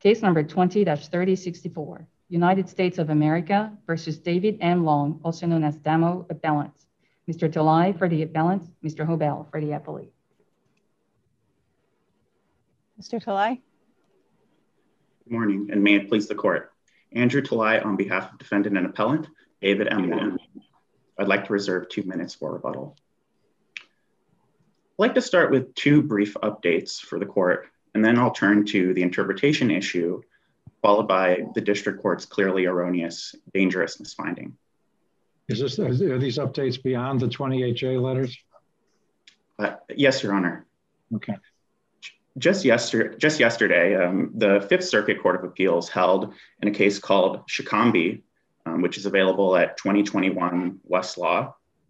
Case number 20-3064, United States of America versus David M. Long, also known as Damo Appellant. Mr. Talai for the appellant, Mr. Hobel for the appellate. Mr. Talai. Good morning, and may it please the court. Andrew Talai on behalf of defendant and appellant, David M. Long. I'd like to reserve 2 minutes for rebuttal. I'd like to start with 2 brief updates for the court, and then I'll turn to the interpretation issue, followed by the district court's clearly erroneous dangerousness finding. Are these updates beyond the 28J letters? Yes, Your Honor. Okay. Just yesterday, the Fifth Circuit Court of Appeals held in a case called Shikambi, which is available at 2021 Westlaw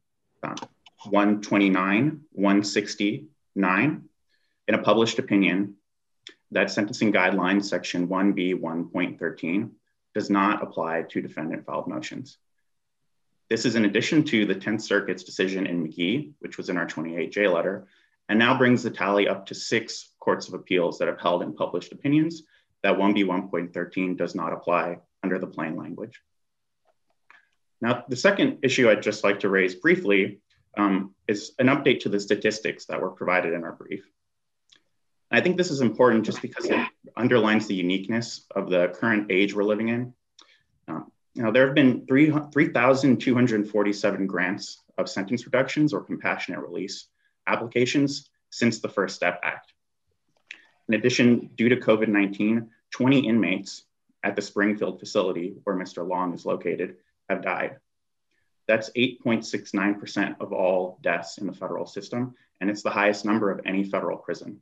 129-169, in a published opinion that sentencing guidelines section 1B1.13 does not apply to defendant filed motions. This is in addition to the 10th Circuit's decision in McGee, which was in our 28J letter, and now brings the tally up to 6 courts of appeals that have held in published opinions that 1B1.13 does not apply under the plain language. Now, the second issue I'd just like to raise briefly is an update to the statistics that were provided in our brief. I think this is important just because it underlines the uniqueness of the current age we're living in. Now, there have been 3,247 grants of sentence reductions or compassionate release applications since the First Step Act. In addition, due to COVID-19, 20 inmates at the Springfield facility where Mr. Long is located have died. That's 8.69% of all deaths in the federal system, and it's the highest number of any federal prison.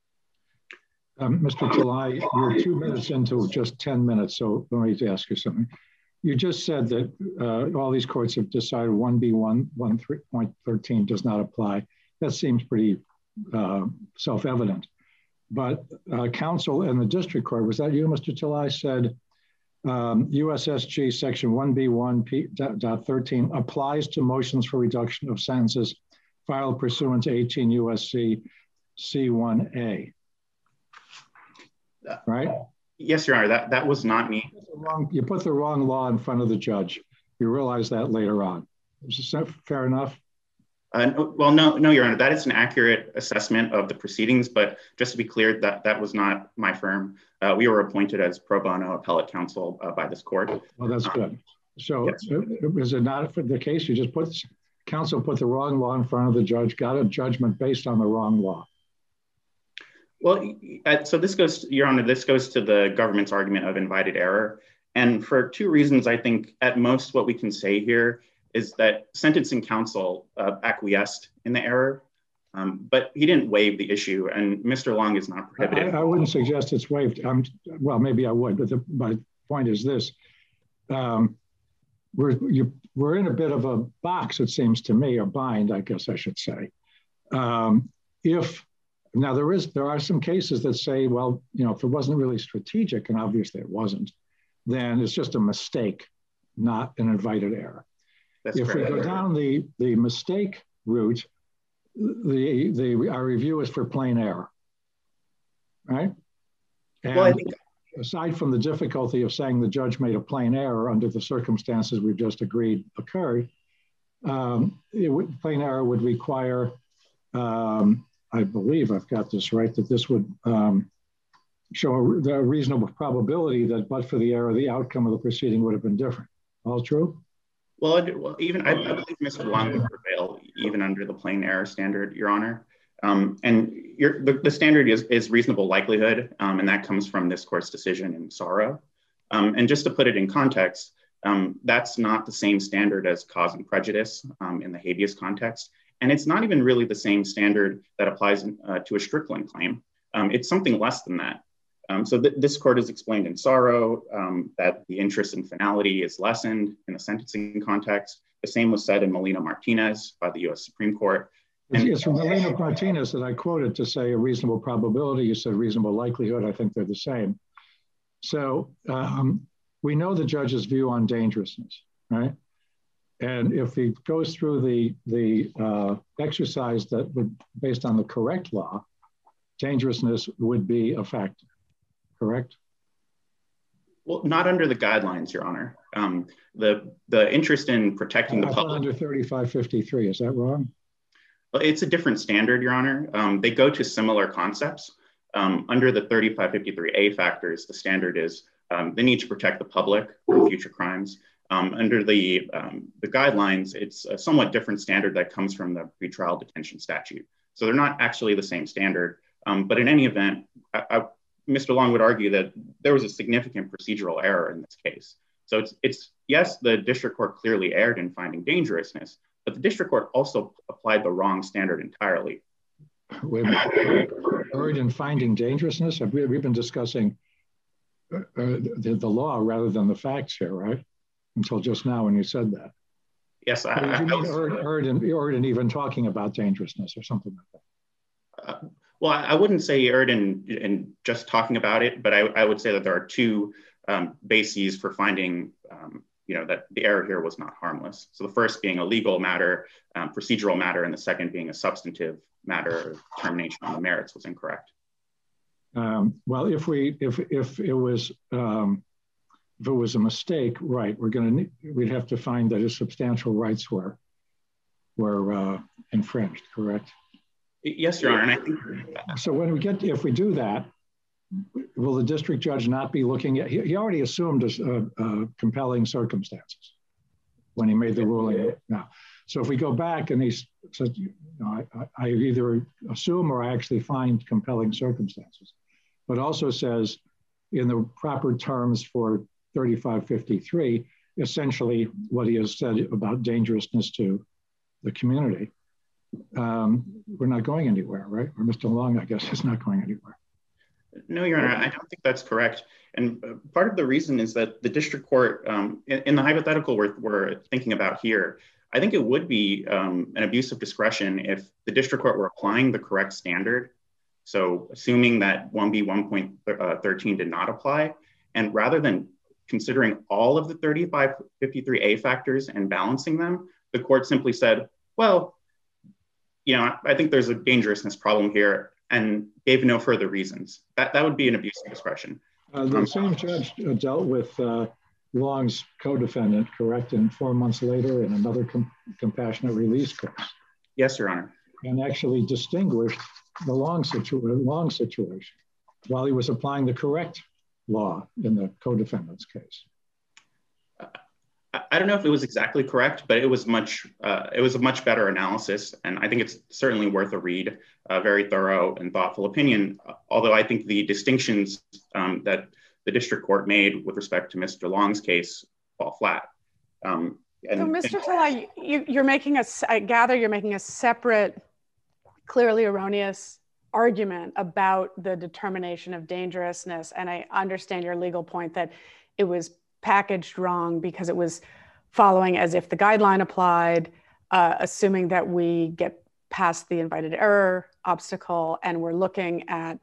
Mr. Talai, you're 2 minutes into just 10 minutes, so let me ask you something. You just said that all these courts have decided 1B1.13 does not apply. That seems pretty self-evident. But counsel in the district court, was that you, Mr. Talai, said USSG section 1B1.13 applies to motions for reduction of sentences filed pursuant to 18 USC C1A. Right? Yes, Your Honor, that was not me. You put the wrong law in front of the judge. You realize that later on. Is that fair enough? Well, no, Your Honor, that is an accurate assessment of the proceedings, but just to be clear, that was not my firm. We were appointed as pro bono appellate counsel by this court. Well, that's good. So yes. Is it not for the case? You just counsel put the wrong law in front of the judge, got a judgment based on the wrong law. Well, so this goes, Your Honor, this goes to the government's argument of invited error. And for 2 reasons, I think at most what we can say here is that sentencing counsel acquiesced in the error, but he didn't waive the issue, and Mr. Long is not prohibited. I wouldn't suggest it's waived. Well, maybe I would, but my point is this. We're in a bit of a box, it seems to me, or bind, I guess I should say. Now there are some cases that say, well, if it wasn't really strategic, and obviously it wasn't, then it's just a mistake, not an invited error. That's if correct. we go down the mistake route, our review is for plain error, right? And well, I think aside from the difficulty of saying the judge made a plain error under the circumstances we've just agreed occurred, plain error would require, I believe I've got this right, that this would show a reasonable probability that but for the error, the outcome of the proceeding would have been different. All true? Well, even I believe Mr. Long would prevail even under the plain error standard, Your Honor. And the standard is reasonable likelihood, and that comes from this court's decision in Sorrow. And just to put it in context, that's not the same standard as cause and prejudice in the habeas context. And it's not even really the same standard that applies to a Strickland claim. It's something less than that. So this court has explained in Sorrow that the interest in finality is lessened in the sentencing context. The same was said in Molina-Martinez by the US Supreme Court. And it's from Molina-Martinez that I quoted to say a reasonable probability. You said reasonable likelihood. I think they're the same. So we know the judge's view on dangerousness, right? And if he goes through the exercise that would, based on the correct law, dangerousness would be a factor, correct? Well, not under the guidelines, Your Honor. The interest in protecting the public. Under 3553, is that wrong? Well, it's a different standard, Your Honor. They go to similar concepts. Under the 3553A factors, the standard is the need to protect the public from future crimes. Under the guidelines, it's a somewhat different standard that comes from the pretrial detention statute. So they're not actually the same standard. But in any event, Mr. Long would argue that there was a significant procedural error in this case. So it's yes, the district court clearly erred in finding dangerousness, but the district court also applied the wrong standard entirely. Wait a minute. Erred in finding dangerousness? We've been discussing the law rather than the facts here, right? Until just now when you said that. Yes, erred in even talking about dangerousness or something like that. Well, I wouldn't say erred in just talking about it, but I would say that there are two bases for finding that the error here was not harmless. So the first being a legal matter, procedural matter, and the second being a substantive matter, termination on the merits was incorrect. Well, if it was a mistake, right? We'd have to find that his substantial rights were infringed, correct? Yes, Your Honor. And I think so. If we do that, will the district judge not be looking at? He already assumed compelling circumstances when he made the ruling. Now, so if we go back and he says, I either assume or I actually find compelling circumstances, but also says in the proper terms for 3553, essentially what he has said about dangerousness to the community. We're not going anywhere, right? Or Mr. Long, I guess, is not going anywhere. No, Your Honor, I don't think that's correct. And part of the reason is that the district court, in the hypothetical we're thinking about here, I think it would be an abuse of discretion if the district court were applying the correct standard. So assuming that 1B 1.13 did not apply, and rather than considering all of the 3553A factors and balancing them, the court simply said, well, I think there's a dangerousness problem here, and gave no further reasons. That would be an abuse of discretion. The same judge dealt with Long's co-defendant, correct? And 4 months later in another compassionate release case. Yes, Your Honor. And actually distinguished the Long situation while he was applying the correct law in the co-defendant's case. I don't know if it was exactly correct, but it was a much better analysis. And I think it's certainly worth a read, a very thorough and thoughtful opinion. Although I think the distinctions that the district court made with respect to Mr. Long's case fall flat. So Mr. Talai, I gather you're making a separate, clearly erroneous argument about the determination of dangerousness. And I understand your legal point that it was packaged wrong because it was following as if the guideline applied, assuming that we get past the invited error obstacle and we're looking at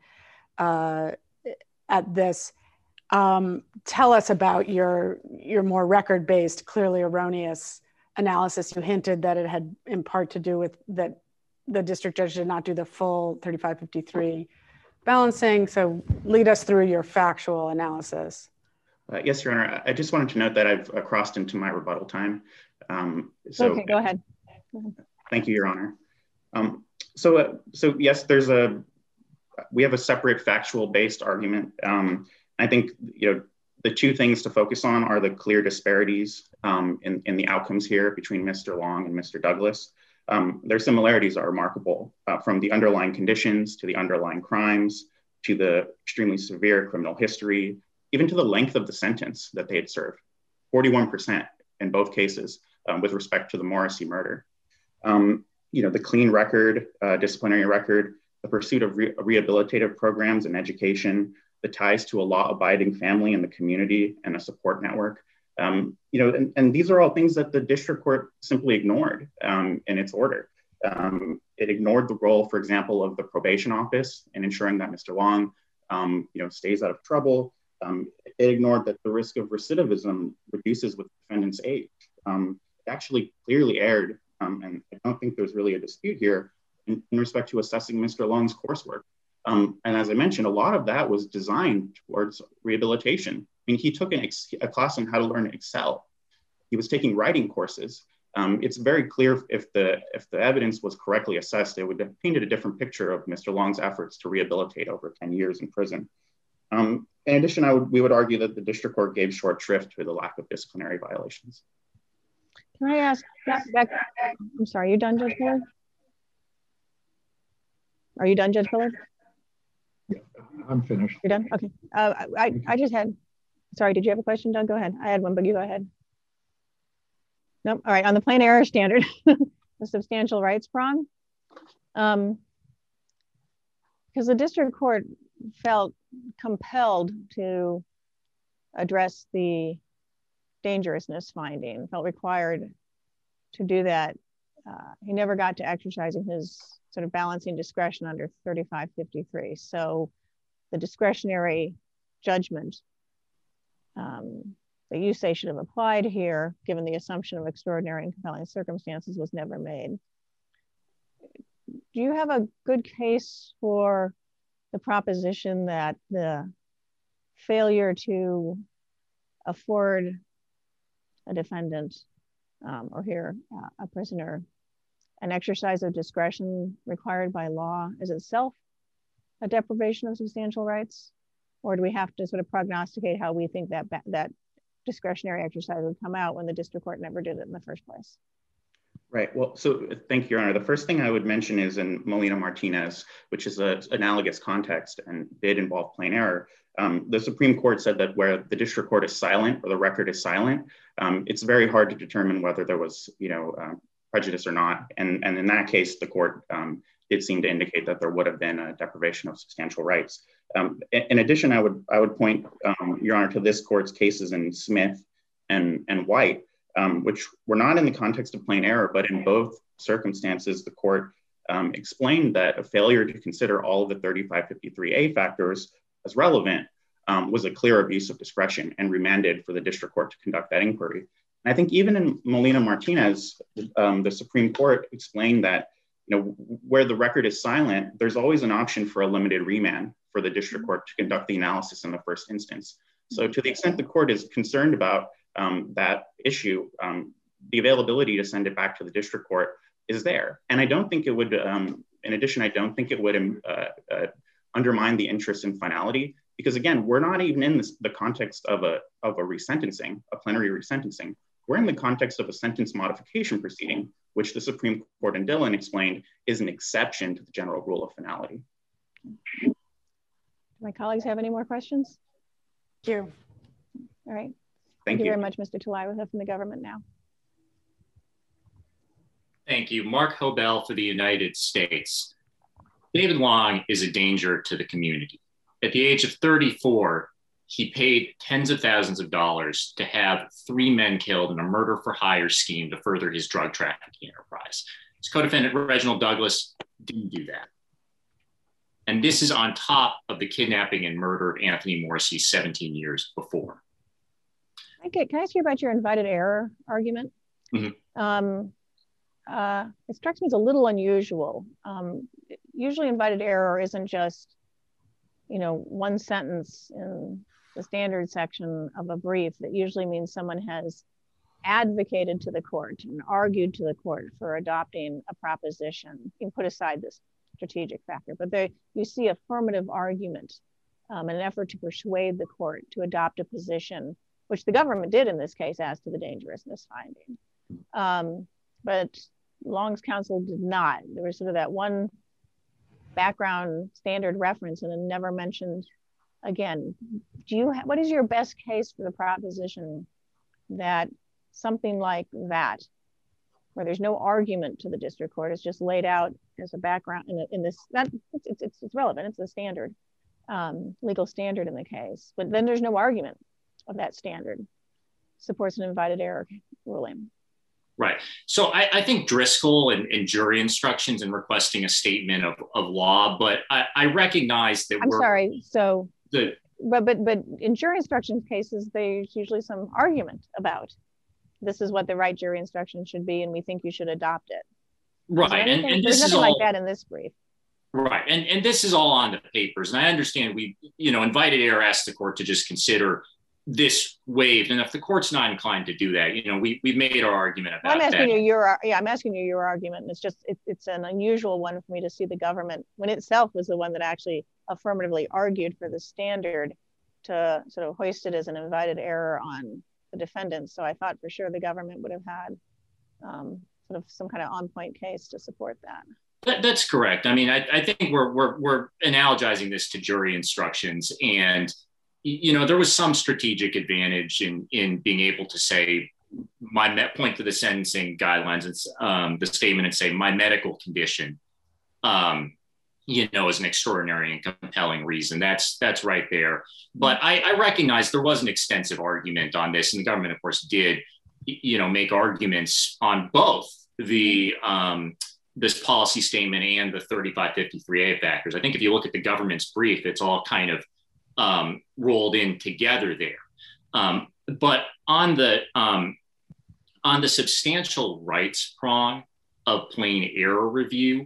this. Tell us about your more record-based, clearly erroneous analysis. You hinted that it had in part to do with that the district judge did not do the full 3553 balancing. So lead us through your factual analysis. Yes, Your Honor. I just wanted to note that I've crossed into my rebuttal time. Okay, go ahead. Thank you, Your Honor. So yes, we have a separate factual-based argument. I think the two things to focus on are the clear disparities in the outcomes here between Mr. Long and Mr. Douglas. Their similarities are remarkable, from the underlying conditions to the underlying crimes to the extremely severe criminal history, even to the length of the sentence that they had served, 41% in both cases with respect to the Morrissey murder. The clean record, disciplinary record, the pursuit of rehabilitative programs and education, the ties to a law-abiding family in the community and a support network. And these are all things that the district court simply ignored in its order. It ignored the role, for example, of the probation office in ensuring that Mr. Long, stays out of trouble. It ignored that the risk of recidivism reduces with defendant's age. It actually clearly erred, and I don't think there's really a dispute here in respect to assessing Mr. Long's coursework. And as I mentioned, a lot of that was designed towards rehabilitation. I mean, he took a class on how to learn Excel. He was taking writing courses. It's very clear if the evidence was correctly assessed, it would have painted a different picture of Mr. Long's efforts to rehabilitate over 10 years in prison. In addition, we would argue that the district court gave short shrift to the lack of disciplinary violations. Can I ask, I'm sorry, you done, Judge Pillard? Are you done, Judge Pillard? Yeah, I'm finished. You're done? Okay. I just had, sorry, did you have a question, Doug? Go ahead. I had one, but you go ahead. Nope. All right. On the plain error standard, the substantial rights prong, because the district court felt compelled to address the dangerousness finding, felt required to do that. He never got to exercising his sort of balancing discretion under 3553. So the discretionary judgment that you say should have applied here, given the assumption of extraordinary and compelling circumstances, was never made. Do you have a good case for the proposition that the failure to afford a defendant, or here a prisoner, an exercise of discretion required by law is itself a deprivation of substantial rights? Or do we have to sort of prognosticate how we think that that discretionary exercise would come out when the district court never did it in the first place? Right. Well, so thank you, Your Honor. The first thing I would mention is in Molina-Martinez, which is an analogous context and did involve plain error. The Supreme Court said that where the district court is silent or the record is silent, it's very hard to determine whether there was, prejudice or not. And in that case, the court did seem to indicate that there would have been a deprivation of substantial rights. In addition, I would point, Your Honor, to this court's cases in Smith and White, which were not in the context of plain error, but in both circumstances, the court explained that a failure to consider all of the 3553A factors as relevant was a clear abuse of discretion and remanded for the district court to conduct that inquiry. And I think even in Molina-Martinez, the Supreme Court explained that, where the record is silent, there's always an option for a limited remand for the district court to conduct the analysis in the first instance. So to the extent the court is concerned about that issue, the availability to send it back to the district court is there. And I don't think it would, in addition, I don't think it would undermine the interest in finality, because again, we're not even in the context of a resentencing, a plenary resentencing. We're in the context of a sentence modification proceeding, which the Supreme Court in Dillon explained is an exception to the general rule of finality. Do my colleagues have any more questions? Thank you. All right. Thank you very much, Mr. Talai. We'll hear from the government now. Thank you. Mark Hobel for the United States. David Long is a danger to the community. At the age of 34, he paid tens of thousands of dollars to have 3 men killed in a murder for hire scheme to further his drug trafficking enterprise. His co-defendant, Reginald Douglas, didn't do that. And this is on top of the kidnapping and murder of Anthony Morrissey 17 years before. Okay, can I ask you about your invited error argument? Mm-hmm. It strikes me as a little unusual. Usually invited error isn't just, one sentence in the standard section of a brief. That usually means someone has advocated to the court and argued to the court for adopting a proposition. You can put aside this strategic factor, but you see affirmative argument in an effort to persuade the court to adopt a position, which the government did in this case as to the dangerousness finding. But Long's counsel did not. There was sort of that one background standard reference and then never mentioned again. What is your best case for the proposition that something like that, where there's no argument to the district court, is just laid out as a background in this, it's relevant, it's the standard, legal standard in the case, but then there's no argument of that standard, supports an invited error ruling? Right. So I think Driscoll and jury instructions and requesting a statement of law, but I recognize that but in jury instructions cases, there's usually some argument about this is what the right jury instruction should be, and we think you should adopt it. Right. And there's nothing like that in this brief. Right. And this is all on the papers. And I understand invited error asks the court to just consider this waived. And if the court's not inclined to do that, we've made our argument about I'm asking that. I'm asking you your argument. And it's an unusual one for me to see the government, when itself was the one that actually affirmatively argued for the standard, to sort of hoist it as an invited error on the defendant. So I thought for sure the government would have had sort of some kind of on-point case to support that. That's correct. I mean, I think we're analogizing this to jury instructions, and there was some strategic advantage in being able to say point to the sentencing guidelines and the statement and say my medical condition, is an extraordinary and compelling reason. That's right there. But I recognize there was an extensive argument on this, and the government, of course, did make arguments on both the this policy statement and the 3553A factors. I think if you look at the government's brief, it's all kind of rolled in together there. But on the substantial rights prong of plain error review,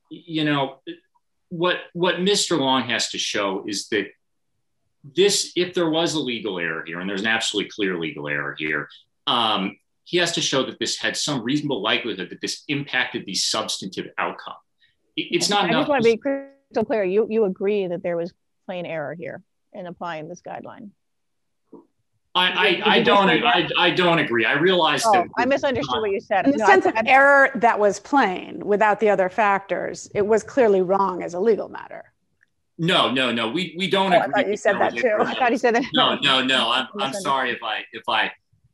what Mr. Long has to show is that if there was a legal error here, and there's an absolutely clear legal error here, he has to show that this had some reasonable likelihood that this impacted the substantive outcome. It's not enough. I just want to be crystal clear. You agree that there was plain error here in applying this guideline? I don't agree. I realize that I misunderstood what you said. In the sense of error that was plain without the other factors, it was clearly wrong as a legal matter. No. We don't agree. I thought you said that too. I thought you said that. No. I'm sorry if I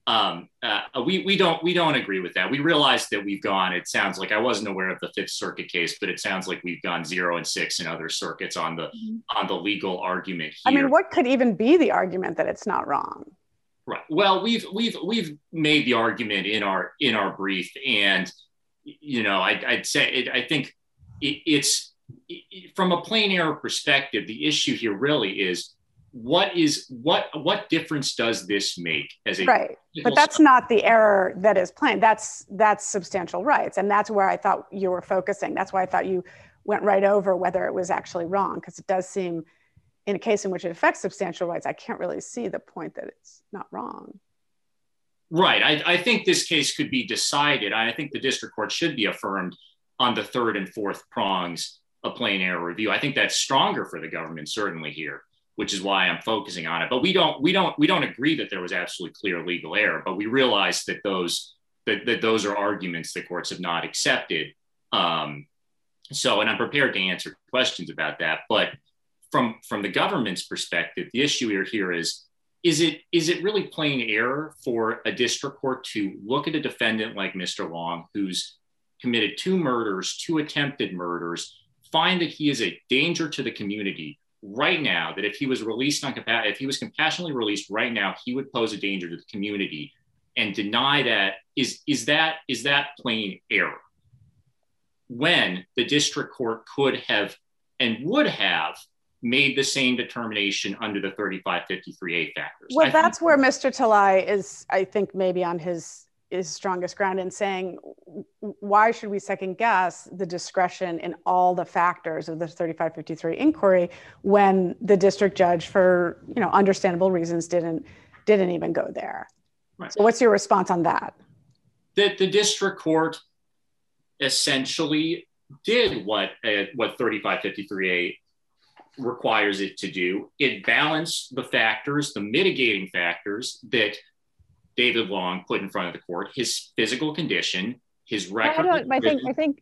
we don't agree with that. We realize that we've gone, it sounds like, I wasn't aware of the Fifth Circuit case, but it sounds like we've gone 0 and 6 in other circuits on the legal argument here. I mean, what could even be the argument that it's not wrong? Right. Well, we've made the argument in our brief, and I'd say I think it's from a plain error perspective. The issue here really is what difference does this make as a right? But that's not the error that is plain. That's substantial rights, and that's where I thought you were focusing. That's why I thought you went right over whether it was actually wrong, because it does seem, in a case in which it affects substantial rights, I can't really see the point that it's not wrong. Right. I think this case could be decided. I think the district court should be affirmed on the third and fourth prongs of plain error review. I think that's stronger for the government, certainly here, which is why I'm focusing on it. But we don't agree that there was absolutely clear legal error, but we realize that those are arguments that courts have not accepted. And I'm prepared to answer questions about that. But from the government's perspective, the issue here is it really plain error for a district court to look at a defendant like Mr. Long, who's committed 2 murders, 2 attempted murders, find that he is a danger to the community right now, that if he was compassionately released right now, he would pose a danger to the community, and deny that? Is that plain error? When the district court could have and would have made the same determination under the 3553A factors. Well, that's where Mr. Talai is, I think, maybe on his strongest ground in saying, why should we second guess the discretion in all the factors of the 3553 inquiry when the district judge, for understandable reasons, didn't even go there? Right. So what's your response on that? That the district court essentially did what 3553A requires it to do. It balanced the factors, the mitigating factors that David Long put in front of the court: his physical condition, his record. I think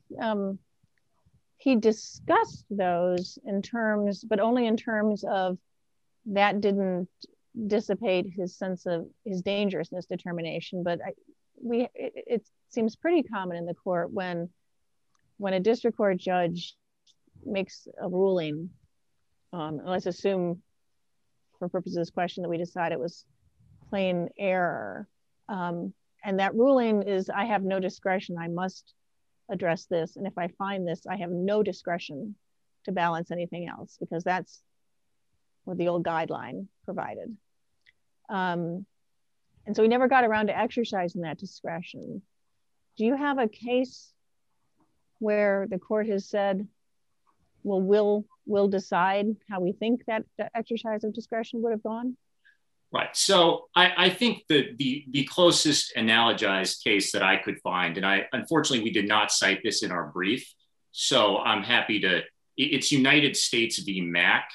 he discussed those in terms, but only in terms of that didn't dissipate his sense of his dangerousness determination. But it seems pretty common in the court when a district court judge makes a ruling. Let's assume, for purposes of this question, that we decide it was plain error. And that ruling is, I have no discretion, I must address this. And if I find this, I have no discretion to balance anything else, because that's what the old guideline provided. And so we never got around to exercising that discretion. Do you have a case where the court has said, well, we'll decide how we think that the exercise of discretion would have gone? Right. So I think that the closest analogized case that I could find, and unfortunately we did not cite this in our brief, so I'm happy to. It's United States v. Mack,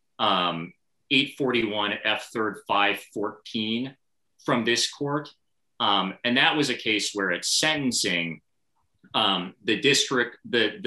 841 F. 3rd 514 from this court, and that was a case where at sentencing, the district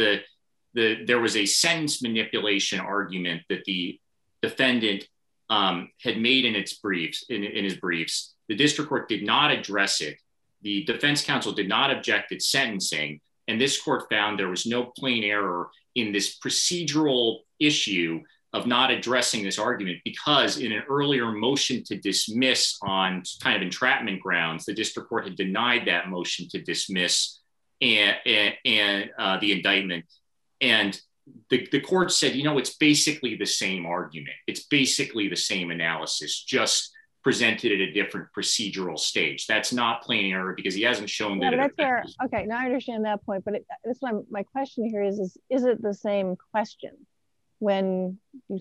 there was a sentence manipulation argument that the defendant had made in its briefs, in his briefs. The district court did not address it. The defense counsel did not object at sentencing, and this court found there was no plain error in this procedural issue of not addressing this argument because in an earlier motion to dismiss on kind of entrapment grounds, the district court had denied that motion to dismiss and the indictment. And the court said, you know, it's basically the same argument. It's basically the same analysis, just presented at a different procedural stage. That's not plain error because he hasn't shown that. That's fair. Okay, now I understand that point, but that's why my question here is it the same question when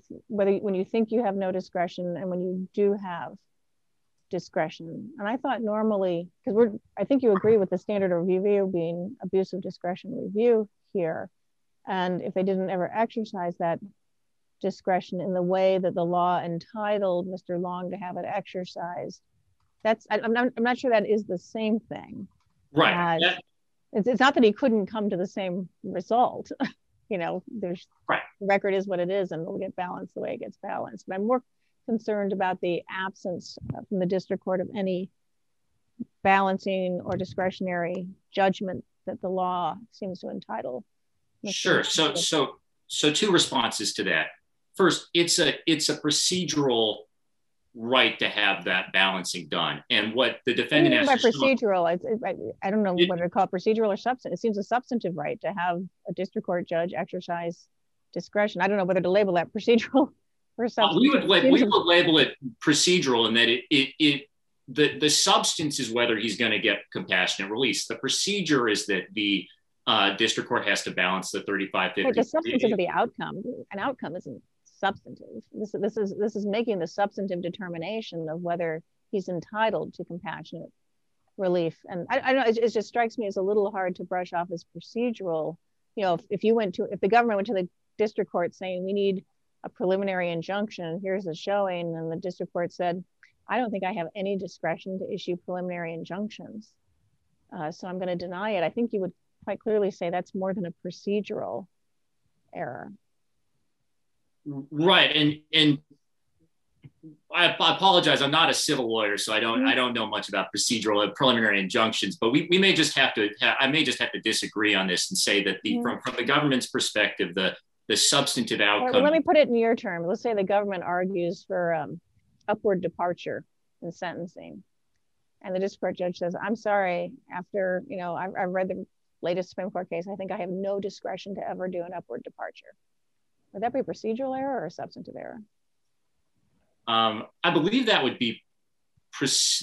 you think you have no discretion and when you do have discretion? And I thought normally, because I think you agree with the standard of review being abuse of discretion review here. And if they didn't ever exercise that discretion in the way that the law entitled Mr. Long to have it exercised, I'm not sure that is the same thing. Right. It's not that he couldn't come to the same result. You know, there's right. The record is what it is, and it'll get balanced the way it gets balanced. But I'm more concerned about the absence from the district court of any balancing or discretionary judgment that the law seems to entitle. Sure. So two responses to that. First, it's a procedural right to have that balancing done. And what the defendant has by procedural, I don't know whether to call it procedural or substantive. It seems a substantive right to have a district court judge exercise discretion. I don't know whether to label that procedural or substantive. We would label it procedural in that the substance is whether he's going to get compassionate release. The procedure is that the district court has to balance the 3550. The substance of the outcome. An outcome isn't substantive. This is making the substantive determination of whether he's entitled to compassionate relief. And I know it just strikes me as a little hard to brush off as procedural. You know, if the government went to the district court saying we need a preliminary injunction, here's the showing, and the district court said, I don't think I have any discretion to issue preliminary injunctions, so I'm going to deny it. I think you would quite clearly say that's more than a procedural error. Right, and I apologize. I'm not a civil lawyer, so I don't know much about procedural and preliminary injunctions. But we may just have to. I may just have to disagree on this and say that from the government's perspective, the substantive outcome. Well, let me put it in your terms. Let's say the government argues for upward departure in sentencing, and the district court judge says, "I'm sorry. After I've read the latest Supreme Court case, I think I have no discretion to ever do an upward departure." Would that be a procedural error or a substantive error? I believe that would be a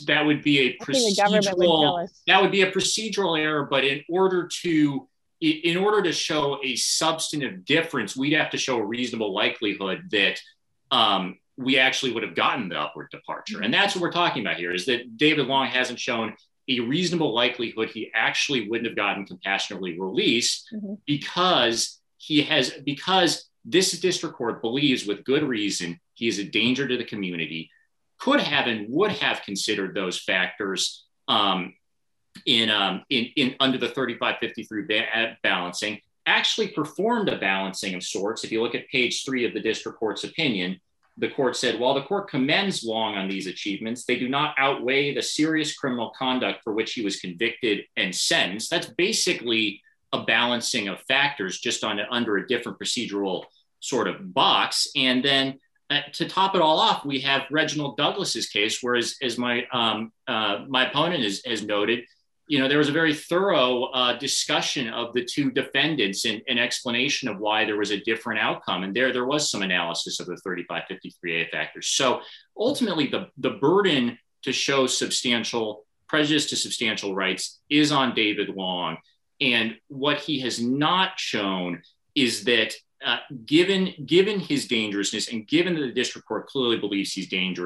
procedural error. But in order to show a substantive difference, we'd have to show a reasonable likelihood that we actually would have gotten the upward departure. And that's what we're talking about here, is that David Long hasn't shown a reasonable likelihood he actually wouldn't have gotten compassionately released because this district court believes with good reason he is a danger to the community, could have and would have considered those factors in under the 3553 balancing, actually performed a balancing of sorts. If you look at page 3 of the district court's opinion, the court said, while the court commends Long on these achievements, they do not outweigh the serious criminal conduct for which he was convicted and sentenced. That's basically a balancing of factors just under a different procedural sort of box. And then to top it all off, we have Reginald Douglas's case, where as my opponent has noted, there was a very thorough discussion of the two defendants and an explanation of why there was a different outcome. And there was some analysis of the 3553A factors. So ultimately, the burden to show substantial prejudice to substantial rights is on David Long. And what he has not shown is that given his dangerousness and given that the district court clearly believes he's dangerous,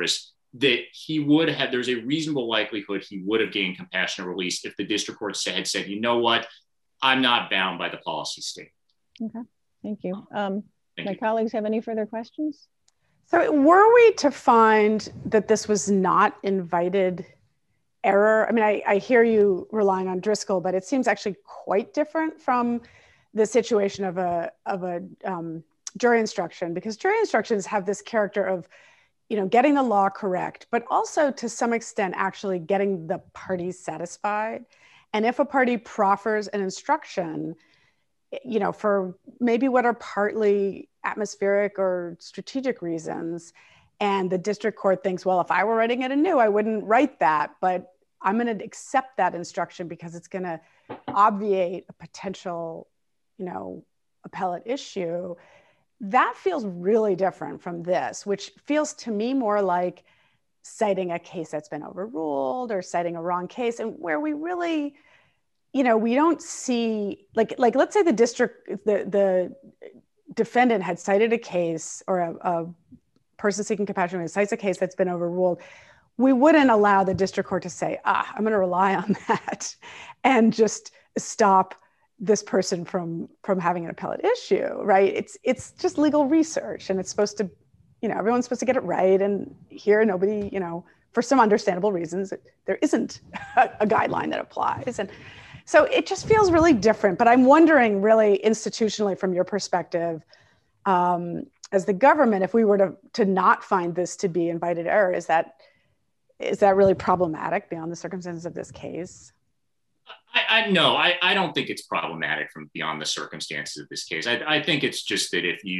that he would have, there's a reasonable likelihood he would have gained compassionate release if the district court had said, you know what, I'm not bound by the policy statement. Okay, thank you. My colleagues have any further questions? So were we to find that this was not invited error? I mean, I hear you relying on Driscoll, but it seems actually quite different from the situation of a jury instruction, because jury instructions have this character of, you know, getting the law correct, but also to some extent actually getting the parties satisfied. And if a party proffers an instruction, you know, for maybe what are partly atmospheric or strategic reasons, and the district court thinks, well, if I were writing it anew, I wouldn't write that, but I'm going to accept that instruction because it's going to obviate a potential, you know, appellate issue. That feels really different from this, which feels to me more like citing a case that's been overruled or citing a wrong case, and where we really, you know, we don't see, like let's say the defendant had cited a case, or a person seeking compassion cites a case that's been overruled. We wouldn't allow the district court to say, I'm going to rely on that and just stop this person from having an appellate issue, right? It's just legal research, and it's supposed to, you know, everyone's supposed to get it right. And here, nobody, you know, for some understandable reasons, there isn't a guideline that applies. And so it just feels really different. But I'm wondering, really institutionally, from your perspective, as the government, if we were to not find this to be invited error, is that really problematic beyond the circumstances of this case? No, I don't think it's problematic from beyond the circumstances of this case. I think it's just that if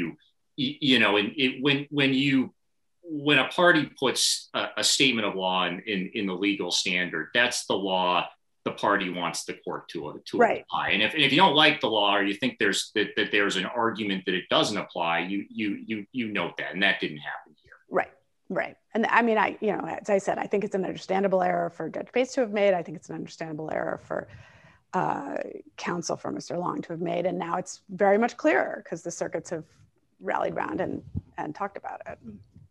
when a party puts a statement of law in the legal standard, that's the law the party wants the court to apply. And if you don't like the law, or you think there's an argument that it doesn't apply, you note that, and that didn't happen here. Right. And I mean, as I said, I think it's an understandable error for Judge Bates to have made. I think it's an understandable error for counsel for Mr. Long to have made. And now it's very much clearer because the circuits have rallied around and talked about it.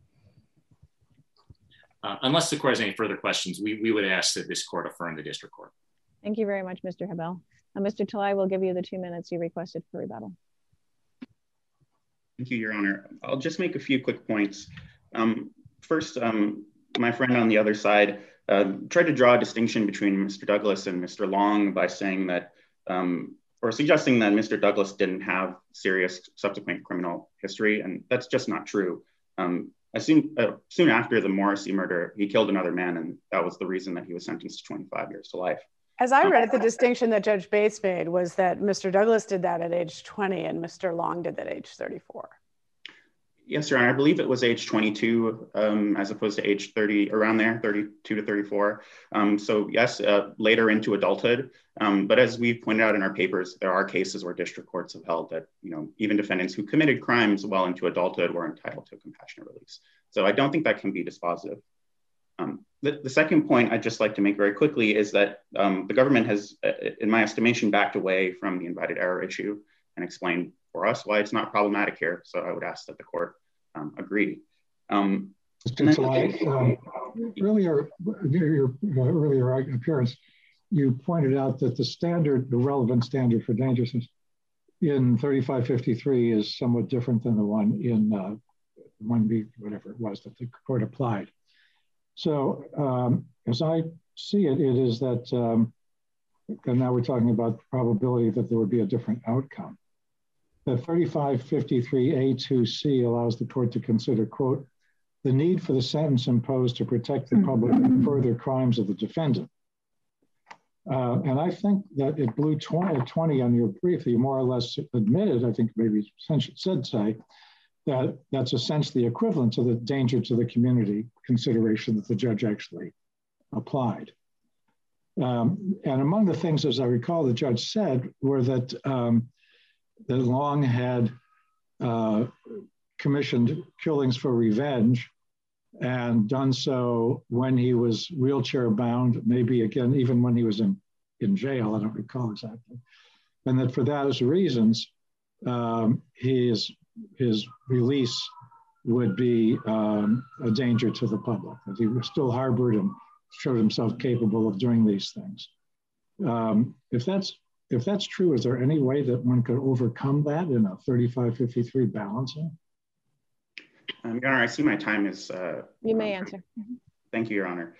Unless the court has any further questions, we would ask that this court affirm the district court. Thank you very much, Mr. Habel. Mr. Talai will give you the 2 minutes you requested for rebuttal. Thank you, Your Honor. I'll just make a few quick points. First, my friend on the other side tried to draw a distinction between Mr. Douglas and Mr. Long by saying that, or suggesting that Mr. Douglas didn't have serious subsequent criminal history, and that's just not true. Soon after the Morrissey murder, he killed another man, and that was the reason that he was sentenced to 25 years to life. As I read it, the distinction that Judge Bates made was that Mr. Douglas did that at age 20 and Mr. Long did that at age 34. Yes, Your Honor, I believe it was age 22 as opposed to age 30, around there, 32 to 34. So yes, later into adulthood. But as we've pointed out in our papers, there are cases where district courts have held that, you know, even defendants who committed crimes well into adulthood were entitled to a compassionate release. So I don't think that can be dispositive. The second point I'd just like to make very quickly is that the government has, in my estimation, backed away from the invited error issue and explained for us why it's not problematic here. So I would ask that the court agree. Mr. Talai, earlier, your earlier appearance, you pointed out that the relevant standard for dangerousness in 3553 is somewhat different than the one in 1B, whatever it was that the court applied. So as I see it, it is that, and now we're talking about the probability that there would be a different outcome. The 3553A2C allows the court to consider, quote, the need for the sentence imposed to protect the public from further crimes of the defendant. And I think that it blew 20 on your brief. You more or less admitted, I think maybe should say, that that's essentially equivalent to the danger to the community consideration that the judge actually applied. And among the things, as I recall, the judge said were that that Long had commissioned killings for revenge and done so when he was wheelchair bound, maybe again, even when he was in jail, I don't recall exactly. And that for those reasons, his release would be a danger to the public, that he was still harbored and showed himself capable of doing these things. If that's true, is there any way that one could overcome that in a 3553 balancing? Your Honor, I see my time is. You may answer. Thank you, Your Honor.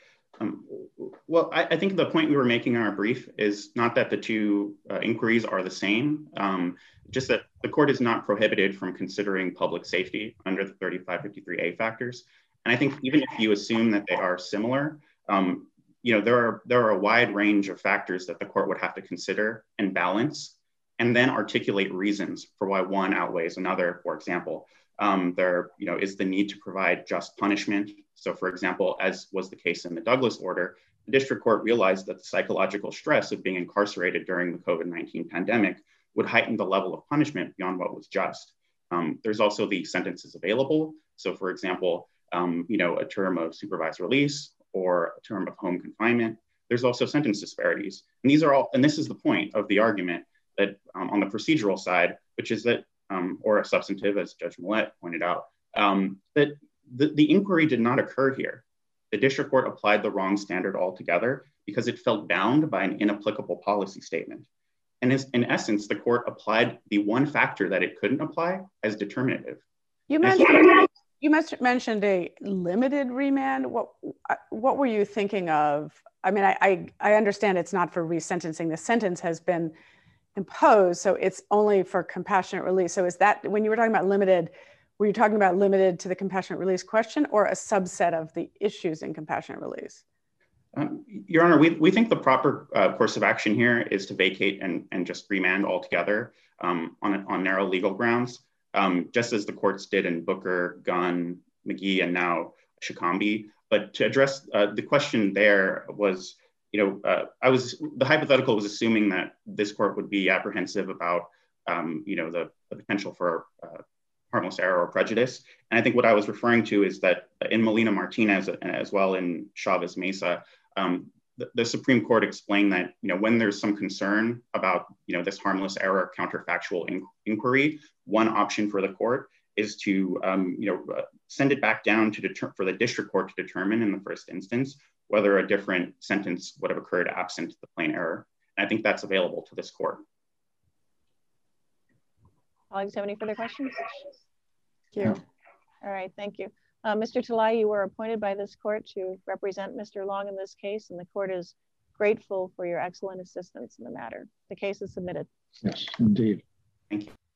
Well, I think the point we were making in our brief is not that the two inquiries are the same, just that the court is not prohibited from considering public safety under the 3553A factors. And I think even if you assume that they are similar, there are a wide range of factors that the court would have to consider and balance, and then articulate reasons for why one outweighs another. For example, there is the need to provide just punishment. So, for example, as was the case in the Douglas order, the district court realized that the psychological stress of being incarcerated during the COVID-19 pandemic would heighten the level of punishment beyond what was just. There's also the sentences available. So, for example, a term of supervised release or a term of home confinement. There's also sentence disparities. And these are all, and this is the point of the argument that on the procedural side, which is that, or a substantive, as Judge Millett pointed out, that the inquiry did not occur here. The district court applied the wrong standard altogether because it felt bound by an inapplicable policy statement. And in essence, the court applied the one factor that it couldn't apply as determinative. You mentioned a limited remand. What were you thinking of? I mean, I understand it's not for resentencing. The sentence has been imposed, so it's only for compassionate release. So is that, when you were talking about limited, were you talking about limited to the compassionate release question or a subset of the issues in compassionate release? Your Honor, we think the proper course of action here is to vacate and just remand altogether on narrow legal grounds, just as the courts did in Booker, Gunn, McGee, and now Shikambi. But to address the question there was, the hypothetical was assuming that this court would be apprehensive about, the potential for harmless error or prejudice. And I think what I was referring to is that in Molina Martinez, as well in Chavez Mesa, the Supreme Court explained that, when there's some concern about, this harmless error counterfactual inquiry, one option for the court is to, send it back down for the district court to determine in the first instance whether a different sentence would have occurred absent the plain error. And I think that's available to this court. Colleagues, have any further questions? Thank you. All right, thank you. Mr. Talai, you were appointed by this court to represent Mr. Long in this case, and the court is grateful for your excellent assistance in the matter. The case is submitted. Yes, indeed. Thank you.